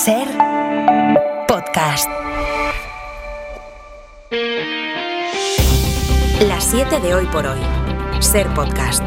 Ser Podcast. Las 7 de hoy por hoy. Ser Podcast.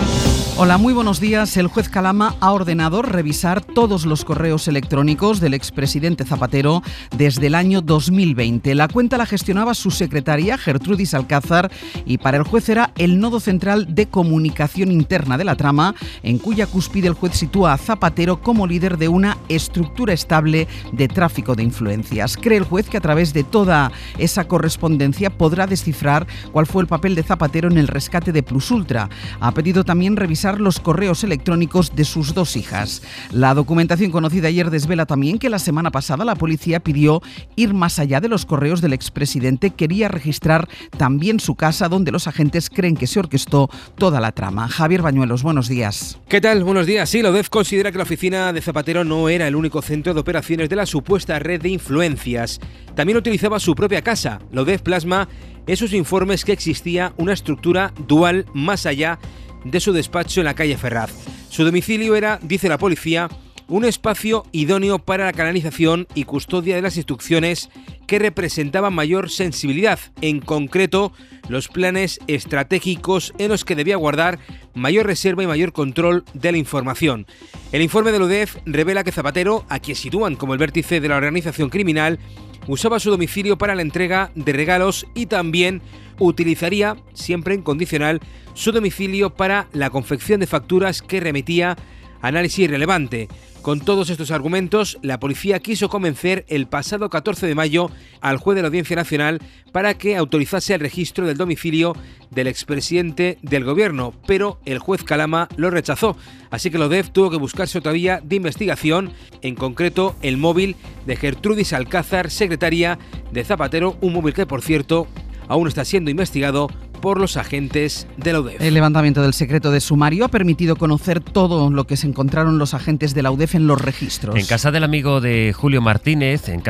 Hola, muy buenos días. El juez Calama ha ordenado revisar todos los correos electrónicos del expresidente Zapatero desde el año 2020. La cuenta la gestionaba su secretaria, Gertrudis Alcázar, y para el juez era el nodo central de comunicación interna de la trama, en cuya cúspide el juez sitúa a Zapatero como líder de una estructura estable de tráfico de influencias. Cree el juez que a través de toda esa correspondencia podrá descifrar cuál fue el papel de Zapatero en el rescate de Plusultra. Ha pedido también revisar los correos electrónicos de sus dos hijas. La documentación conocida ayer desvela también que la semana pasada la policía pidió ir más allá de los correos del expresidente. Quería registrar también su casa, donde los agentes creen que se orquestó toda la trama. Javier Bañuelos, buenos días. ¿Qué tal? Buenos días. Sí, la UDEF considera que la oficina de Zapatero no era el único centro de operaciones de la supuesta red de influencias. También utilizaba su propia casa. La UDEF plasma en sus informes que existía una estructura dual más allá de su despacho en la calle Ferraz. Su domicilio era, dice la policía, un espacio idóneo para la canalización y custodia de las instrucciones que representaban mayor sensibilidad, en concreto los planes estratégicos en los que debía guardar mayor reserva y mayor control de la información. El informe de la UDEF revela que Zapatero, a quien sitúan como el vértice de la organización criminal, usaba su domicilio para la entrega de regalos y también utilizaría, siempre en condicional, su domicilio para la confección de facturas que remitía a análisis relevante. Con todos estos argumentos, la policía quiso convencer el pasado 14 de mayo al juez de la Audiencia Nacional para que autorizase el registro del domicilio del expresidente del gobierno, pero el juez Calama lo rechazó. Así que la UDEF tuvo que buscarse otra vía de investigación, en concreto el móvil de Gertrudis Alcázar, secretaria de Zapatero, un móvil que, por cierto, aún está siendo investigado por los agentes de la UDEF. El levantamiento del secreto de sumario ha permitido conocer todo lo que se encontraron los agentes de la UDEF en los registros. En casa del amigo de Julio Martínez, que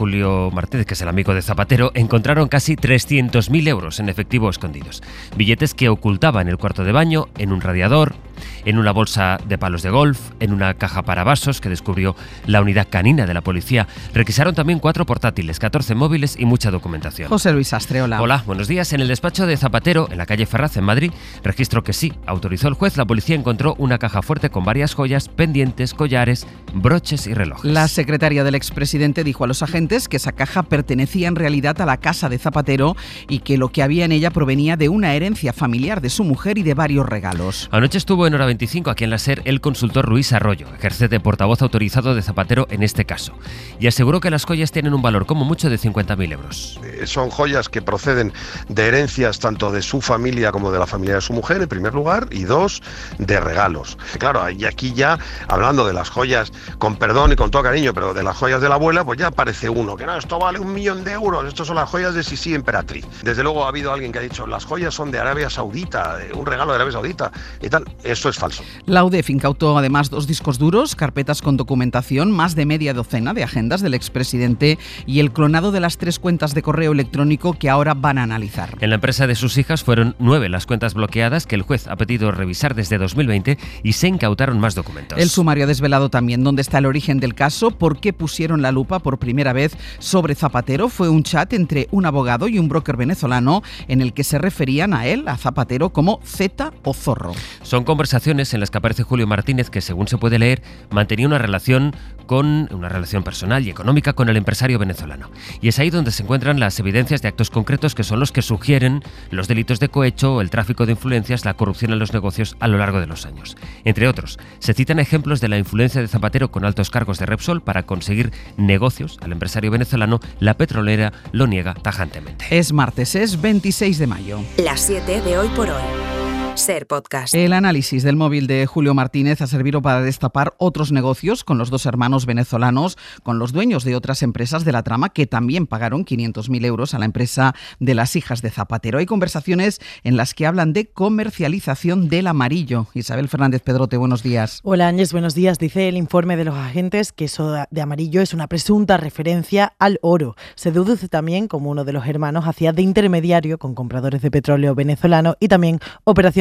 es el amigo de Zapatero, encontraron casi 300.000 euros en efectivo escondidos. Billetes que ocultaba en el cuarto de baño, en un radiador, en una bolsa de palos de golf, en una caja para vasos que descubrió la unidad canina de la policía. Requisaron también 4 portátiles, 14 móviles y mucha documentación. José Luis Astre, hola. Hola, buenos días. En el despacho de Zapatero, en la calle Ferraz, en Madrid, registro que sí autorizó el juez, la policía encontró una caja fuerte con varias joyas, pendientes, collares, broches y relojes. La secretaria del expresidente dijo a los agentes que esa caja pertenecía en realidad a la casa de Zapatero y que lo que había en ella provenía de una herencia familiar de su mujer y de varios regalos. Anoche estuvo en Hora 25, aquí en la SER, el consultor Ruiz Arroyo, ejerce de portavoz autorizado de Zapatero en este caso, y aseguró que las joyas tienen un valor como mucho de 50.000 euros. Son joyas que proceden de herencias tanto de su familia como de la familia de su mujer, en primer lugar, y 2, de regalos. Claro, y aquí ya, hablando de las joyas, con perdón y con todo cariño, pero de las joyas de la abuela, pues ya aparece uno, que no, esto vale 1.000.000 de euros, estos son las joyas de Sisi Emperatriz. Desde luego ha habido alguien que ha dicho, las joyas son de Arabia Saudita, un regalo de Arabia Saudita, y tal. Eso es falso. La UDEF incautó además 2 discos duros, carpetas con documentación, más de media docena de agendas del expresidente y el clonado de las 3 cuentas de correo electrónico que ahora van a analizar. En la empresa de sus hijas fueron 9 las cuentas bloqueadas que el juez ha pedido revisar desde 2020 y se incautaron más documentos. El sumario ha desvelado también dónde está el origen del caso, por qué pusieron la lupa por primera vez sobre Zapatero. Fue un chat entre un abogado y un broker venezolano en el que se referían a él, a Zapatero, como Z o Zorro. Son conversaciones en las que aparece Julio Martínez, que según se puede leer, mantenía una relación personal y económica con el empresario venezolano. Y es ahí donde se encuentran las evidencias de actos concretos que son los que sugieren los delitos de cohecho, el tráfico de influencias, la corrupción en los negocios a lo largo de los años. Entre otros, se citan ejemplos de la influencia de Zapatero con altos cargos de Repsol para conseguir negocios al empresario venezolano. La petrolera lo niega tajantemente. Es martes, es 26 de mayo. Las 7 de hoy por hoy. Ser Podcast. El análisis del móvil de Julio Martínez ha servido para destapar otros negocios con los 2 hermanos venezolanos, con los dueños de otras empresas de la trama que también pagaron 500.000 euros a la empresa de las hijas de Zapatero. Hay conversaciones en las que hablan de comercialización del amarillo. Isabel Fernández Pedrote, buenos días. Hola Áñez, buenos días. Dice el informe de los agentes que eso de amarillo es una presunta referencia al oro. Se deduce también como uno de los hermanos hacía de intermediario con compradores de petróleo venezolano y también operaciones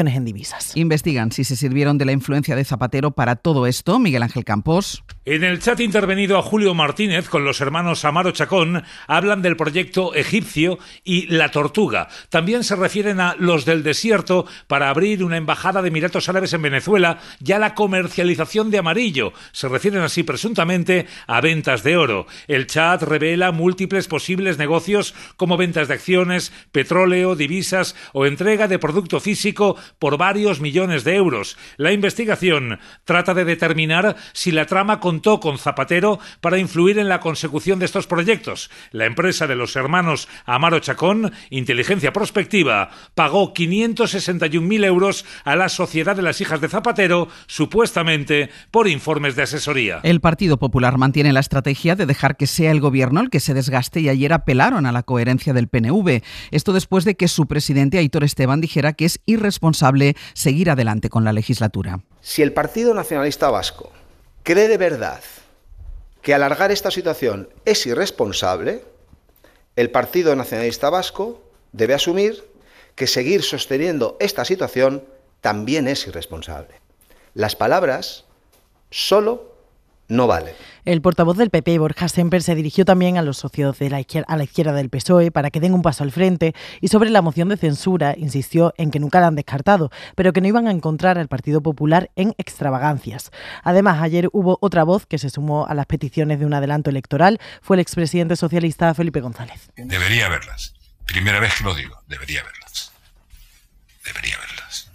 operaciones en divisas. Investigan si se sirvieron de la influencia de Zapatero para todo esto. Miguel Ángel Campos. En el chat intervenido a Julio Martínez con los hermanos Amaro Chacón hablan del proyecto egipcio y La Tortuga. También se refieren a los del desierto para abrir una embajada de Emiratos Árabes en Venezuela y a la comercialización de amarillo. Se refieren así presuntamente a ventas de oro. El chat revela múltiples posibles negocios como ventas de acciones, petróleo, divisas o entrega de producto físico por varios millones de euros. La investigación trata de determinar si la trama contó con Zapatero para influir en la consecución de estos proyectos. La empresa de los hermanos Amaro Chacón, Inteligencia Prospectiva, pagó 561.000 euros a la Sociedad de las Hijas de Zapatero, supuestamente por informes de asesoría. El Partido Popular mantiene la estrategia de dejar que sea el gobierno el que se desgaste y ayer apelaron a la coherencia del PNV. Esto después de que su presidente Aitor Esteban dijera que es irresponsable seguir adelante con la legislatura. Si el Partido Nacionalista Vasco cree de verdad que alargar esta situación es irresponsable, el Partido Nacionalista Vasco debe asumir que seguir sosteniendo esta situación también es irresponsable. Las palabras solo no valen. El portavoz del PP, Borja Semper, se dirigió también a los socios de a la izquierda del PSOE para que den un paso al frente y sobre la moción de censura insistió en que nunca la han descartado, pero que no iban a encontrar al Partido Popular en extravagancias. Además, ayer hubo otra voz que se sumó a las peticiones de un adelanto electoral, fue el expresidente socialista Felipe González. Debería verlas. Primera vez que lo digo, debería verlas. Debería verlas.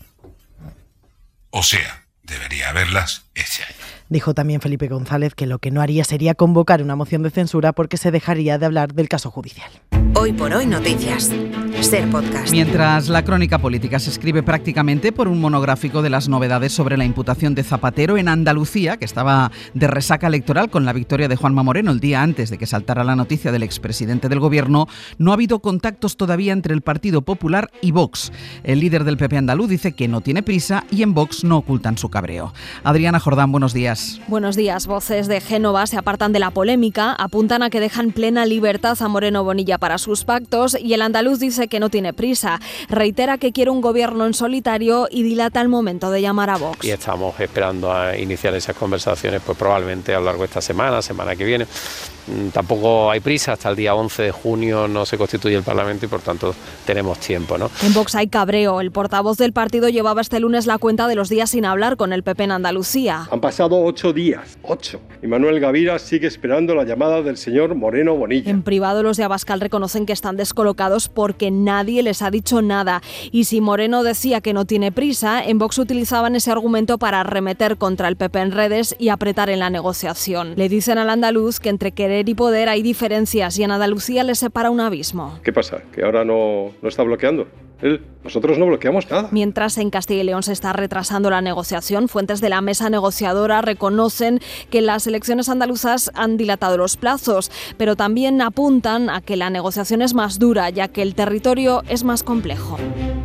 O sea, debería verlas este año. Dijo también Felipe González que lo que no haría sería convocar una moción de censura porque se dejaría de hablar del caso judicial. Hoy por hoy noticias. Ser Podcast. Mientras la crónica política se escribe prácticamente por un monográfico de las novedades sobre la imputación de Zapatero en Andalucía, que estaba de resaca electoral con la victoria de Juanma Moreno el día antes de que saltara la noticia del expresidente del gobierno, no ha habido contactos todavía entre el Partido Popular y Vox. El líder del PP andaluz dice que no tiene prisa y en Vox no ocultan su cabreo. Adriana Jordán, buenos días. Buenos días. Voces de Génova se apartan de la polémica, apuntan a que dejan plena libertad a Moreno Bonilla para sus pactos y el andaluz dice que no tiene prisa. Reitera que quiere un gobierno en solitario y dilata el momento de llamar a Vox. Y estamos esperando a iniciar esas conversaciones pues probablemente a lo largo de esta semana que viene. Tampoco hay prisa, hasta el día 11 de junio no se constituye el Parlamento y por tanto tenemos tiempo, ¿no? En Vox hay cabreo. El portavoz del partido llevaba este lunes la cuenta de los días sin hablar con el PP en Andalucía. Han pasado 8 días, 8. Y Manuel Gavira sigue esperando la llamada del señor Moreno Bonilla. En privado los de Abascal reconocen que están descolocados porque nadie les ha dicho nada. Y si Moreno decía que no tiene prisa, en Vox utilizaban ese argumento para arremeter contra el PP en redes y apretar en la negociación. Le dicen al andaluz que entre querer y poder hay diferencias y en Andalucía les separa un abismo. ¿Qué pasa? ¿Que ahora no está bloqueando? Nosotros no bloqueamos nada. Mientras en Castilla y León se está retrasando la negociación, fuentes de la mesa negociadora reconocen que las elecciones andaluzas han dilatado los plazos, pero también apuntan a que la negociación es más dura, ya que el territorio es más complejo.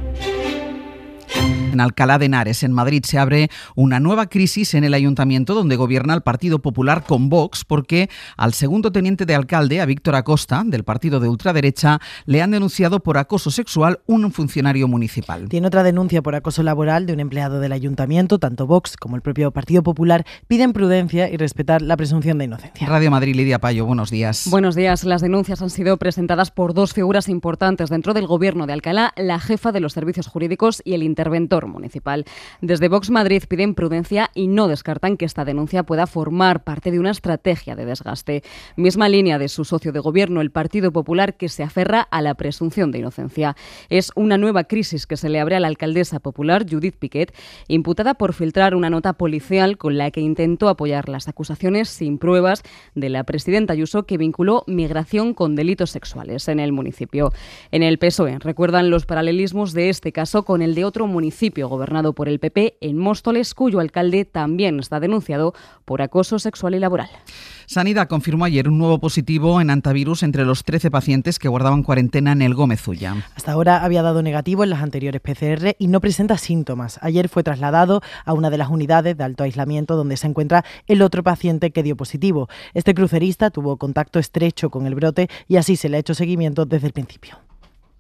En Alcalá de Henares, en Madrid, se abre una nueva crisis en el ayuntamiento donde gobierna el Partido Popular con Vox, porque al segundo teniente de alcalde, a Víctor Acosta, del partido de ultraderecha, le han denunciado por acoso sexual un funcionario municipal. Tiene otra denuncia por acoso laboral de un empleado del ayuntamiento. Tanto Vox como el propio Partido Popular piden prudencia y respetar la presunción de inocencia. Radio Madrid, Lidia Payo, buenos días. Buenos días. Las denuncias han sido presentadas por dos figuras importantes dentro del gobierno de Alcalá, la jefa de los servicios jurídicos y el interventor municipal. Desde Vox Madrid piden prudencia y no descartan que esta denuncia pueda formar parte de una estrategia de desgaste. Misma línea de su socio de gobierno, el Partido Popular, que se aferra a la presunción de inocencia. Es una nueva crisis que se le abre a la alcaldesa popular, Judith Piquet, imputada por filtrar una nota policial con la que intentó apoyar las acusaciones sin pruebas de la presidenta Ayuso, que vinculó migración con delitos sexuales en el municipio. En el PSOE recuerdan los paralelismos de este caso con el de otro municipio gobernado por el PP en Móstoles, cuyo alcalde también está denunciado por acoso sexual y laboral. Sanidad confirmó ayer un nuevo positivo en antivirus entre los 13 pacientes que guardaban cuarentena en el Gómez Ulla. Hasta ahora había dado negativo en las anteriores PCR y no presenta síntomas. Ayer fue trasladado a una de las unidades de alto aislamiento donde se encuentra el otro paciente que dio positivo. Este crucerista tuvo contacto estrecho con el brote y así se le ha hecho seguimiento desde el principio.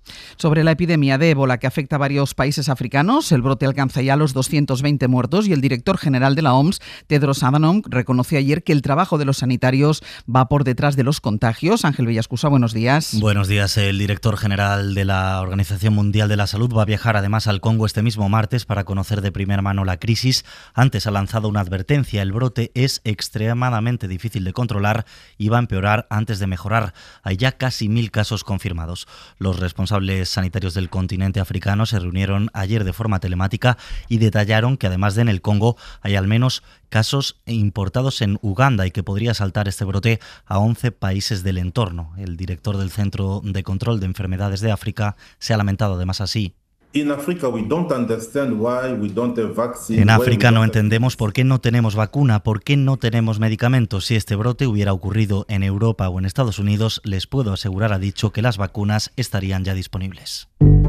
Sobre la epidemia de ébola que afecta a varios países africanos, el brote alcanza ya los 220 muertos y el director general de la OMS, Tedros Adhanom, reconoció ayer que el trabajo de los sanitarios va por detrás de los contagios. Ángel Villascusa, buenos días. Buenos días. El director general de la Organización Mundial de la Salud va a viajar además al Congo este mismo martes para conocer de primera mano la crisis. Antes ha lanzado una advertencia: el brote es extremadamente difícil de controlar y va a empeorar antes de mejorar. Hay ya casi 1.000 casos confirmados. Los responsables sanitarios del continente africano se reunieron ayer de forma telemática y detallaron que además de en el Congo hay al menos casos importados en Uganda y que podría saltar este brote a 11 países del entorno. El director del Centro de Control de Enfermedades de África se ha lamentado además así. En África no entendemos por qué no tenemos vacuna, por qué no tenemos medicamentos. Si este brote hubiera ocurrido en Europa o en Estados Unidos, les puedo asegurar, ha dicho, que las vacunas estarían ya disponibles.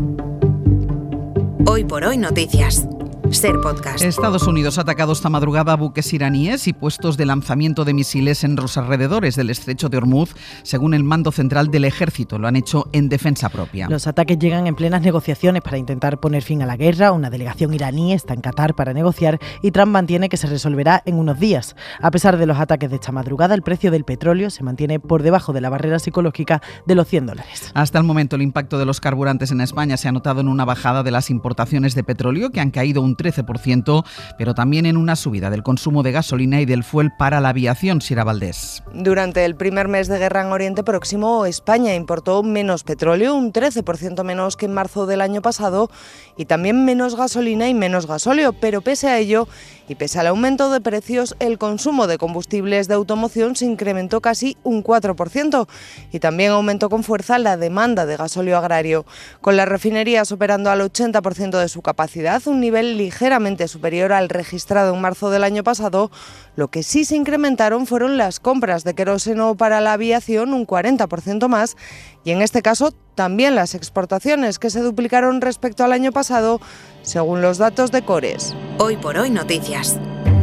Hoy por hoy noticias. Ser Podcast. Estados Unidos ha atacado esta madrugada buques iraníes y puestos de lanzamiento de misiles en los alrededores del estrecho de Hormuz, según el mando central del ejército. Lo han hecho en defensa propia. Los ataques llegan en plenas negociaciones para intentar poner fin a la guerra. Una delegación iraní está en Qatar para negociar y Trump mantiene que se resolverá en unos días. A pesar de los ataques de esta madrugada, el precio del petróleo se mantiene por debajo de la barrera psicológica de los $100. Hasta el momento, el impacto de los carburantes en España se ha notado en una bajada de las importaciones de petróleo, que han caído un 13%, pero también en una subida del consumo de gasolina y del fuel para la aviación. Sira Valdés. Durante el primer mes de guerra en Oriente Próximo, España importó menos petróleo, un 13% menos que en marzo del año pasado, y también menos gasolina y menos gasóleo, pero pese a ello y pese al aumento de precios, el consumo de combustibles de automoción se incrementó casi un 4% y también aumentó con fuerza la demanda de gasóleo agrario, con las refinerías operando al 80% de su capacidad, un nivel ligeramente superior al registrado en marzo del año pasado. Lo que sí se incrementaron fueron las compras de queroseno para la aviación, un 40% más, y en este caso también las exportaciones, que se duplicaron respecto al año pasado, según los datos de Cores. Hoy por hoy noticias.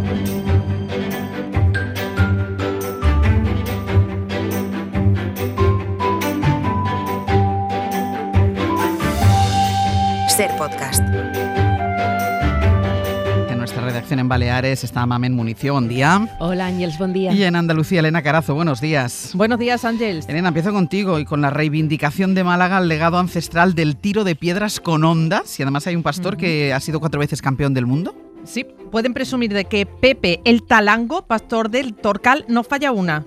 Ser Podcast. Redacción en Baleares está Mamen Municio, buen día. Hola Ángels, buen día. Y en Andalucía, Elena Carazo, buenos días. Buenos días, Ángels. Elena, empiezo contigo y con la reivindicación de Málaga al legado ancestral del tiro de piedras con ondas, y además hay un pastor que ha sido 4 veces campeón del mundo. Sí, pueden presumir de que Pepe el Talango, pastor del Torcal, no falla una.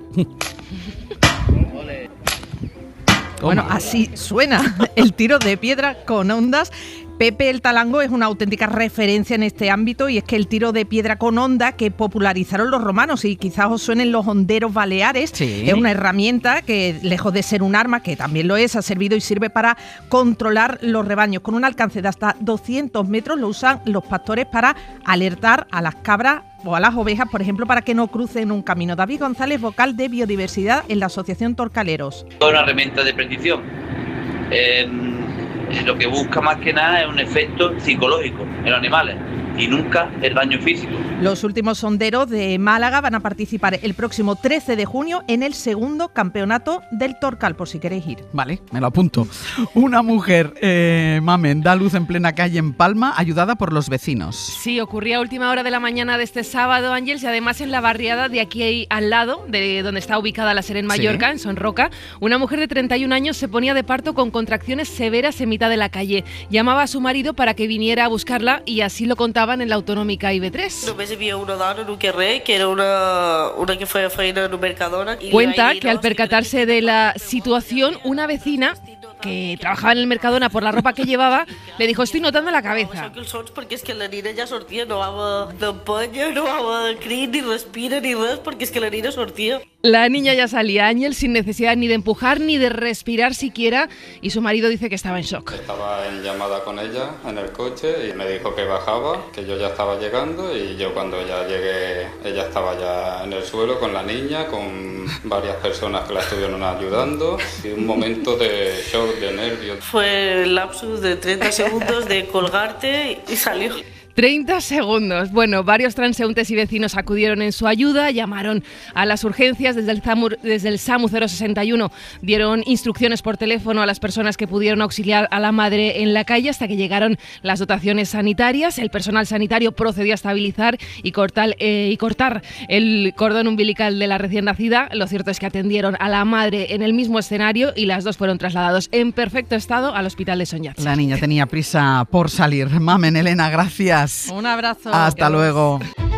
Bueno, así suena el tiro de piedra con ondas. Pepe el Talango es una auténtica referencia en este ámbito, y es que el tiro de piedra con onda que popularizaron los romanos, y quizás os suenen los honderos baleares, sí, es una herramienta que, lejos de ser un arma, que también lo es, ha servido y sirve para controlar los rebaños. Con un alcance de hasta 200 metros lo usan los pastores para alertar a las cabras o a las ovejas, por ejemplo, para que no crucen un camino. David González, vocal de Biodiversidad en la Asociación Torcaleros. Una herramienta de precisión. Lo que busca más que nada es un efecto psicológico en los animales y nunca el daño físico. Los últimos sonderos de Málaga van a participar el próximo 13 de junio en el segundo campeonato del Torcal, por si queréis ir. Vale, me lo apunto. Una mujer, Mamen, da luz en plena calle en Palma, ayudada por los vecinos. Sí, ocurría a última hora de la mañana de este sábado, Ángels, y además en la barriada de aquí al lado, de donde está ubicada la sede en Mallorca, sí, en Son Roca, una mujer de 31 años se ponía de parto con contracciones severas en mitad de la calle. Llamaba a su marido para que viniera a buscarla y así lo contaban en la autonómica IB3. Només hi havia una dona en un carrer, que era una que feia feina en un Mercadona. Cuenta que al percatarse de la situación, una vecina que trabajaba en el Mercadona por la ropa que llevaba, le dijo: estoy notando la cabeza. Porque es que la nina ya sortía, no va d'empenya, no va de crit, ni respira, ni res, porque es que la nina sortía. La niña ya salía, Ángel, sin necesidad ni de empujar ni de respirar siquiera, y su marido dice que estaba en shock. Estaba en llamada con ella en el coche y me dijo que bajaba, que yo ya estaba llegando, y yo cuando ya llegué, ella estaba ya en el suelo con la niña, con varias personas que la estuvieron ayudando, y un momento de shock, de nervios. Fue el lapsus de 30 segundos de colgarte y salió. 30 segundos. Bueno, varios transeúntes y vecinos acudieron en su ayuda, llamaron a las urgencias desde el SAMU 061, dieron instrucciones por teléfono a las personas que pudieron auxiliar a la madre en la calle hasta que llegaron las dotaciones sanitarias. El personal sanitario procedió a estabilizar y cortar el cordón umbilical de la recién nacida. Lo cierto es que atendieron a la madre en el mismo escenario y las dos fueron trasladados en perfecto estado al hospital de Son Yat-sen. La niña tenía prisa por salir. Mamen, Elena, gracias. Un abrazo. Hasta luego.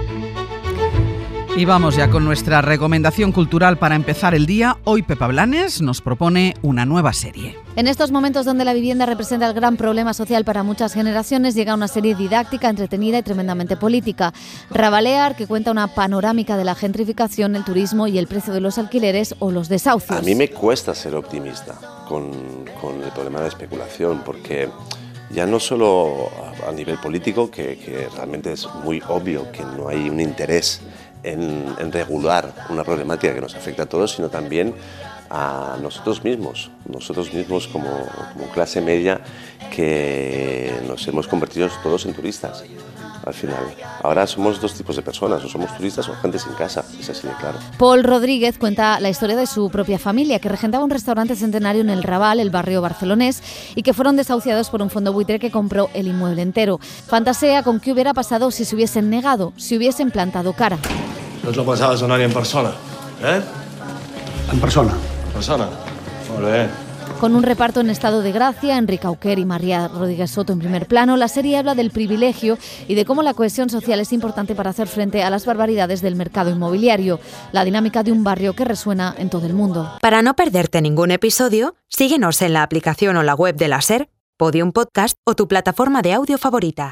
Y vamos ya con nuestra recomendación cultural para empezar el día. Hoy Pepa Blanes nos propone una nueva serie. En estos momentos donde la vivienda representa el gran problema social para muchas generaciones, llega una serie didáctica, entretenida y tremendamente política. Rabalear, que cuenta una panorámica de la gentrificación, el turismo y el precio de los alquileres o los desahucios. A mí me cuesta ser optimista con el problema de la especulación, porque ya no solo a nivel político, que realmente es muy obvio que no hay un interés en regular una problemática que nos afecta a todos, sino también a nosotros mismos como clase media, que nos hemos convertido todos en turistas. Al final, ahora somos dos tipos de personas, o somos turistas o gente sin casa, es así de claro. Paul Rodríguez cuenta la historia de su propia familia, que regentaba un restaurante centenario en el Raval, el barrio barcelonés, y que fueron desahuciados por un fondo buitre que compró el inmueble entero. Fantasea con qué hubiera pasado si se hubiesen negado, si hubiesen plantado cara. No us lo pensaves donar-hi en persona, En persona. En persona? Molt bé. Con un reparto en estado de gracia, Enrique Auquer y María Rodríguez Soto en primer plano, la serie habla del privilegio y de cómo la cohesión social es importante para hacer frente a las barbaridades del mercado inmobiliario, la dinámica de un barrio que resuena en todo el mundo. Para no perderte ningún episodio, síguenos en la aplicación o la web de la SER, Podium Podcast o tu plataforma de audio favorita.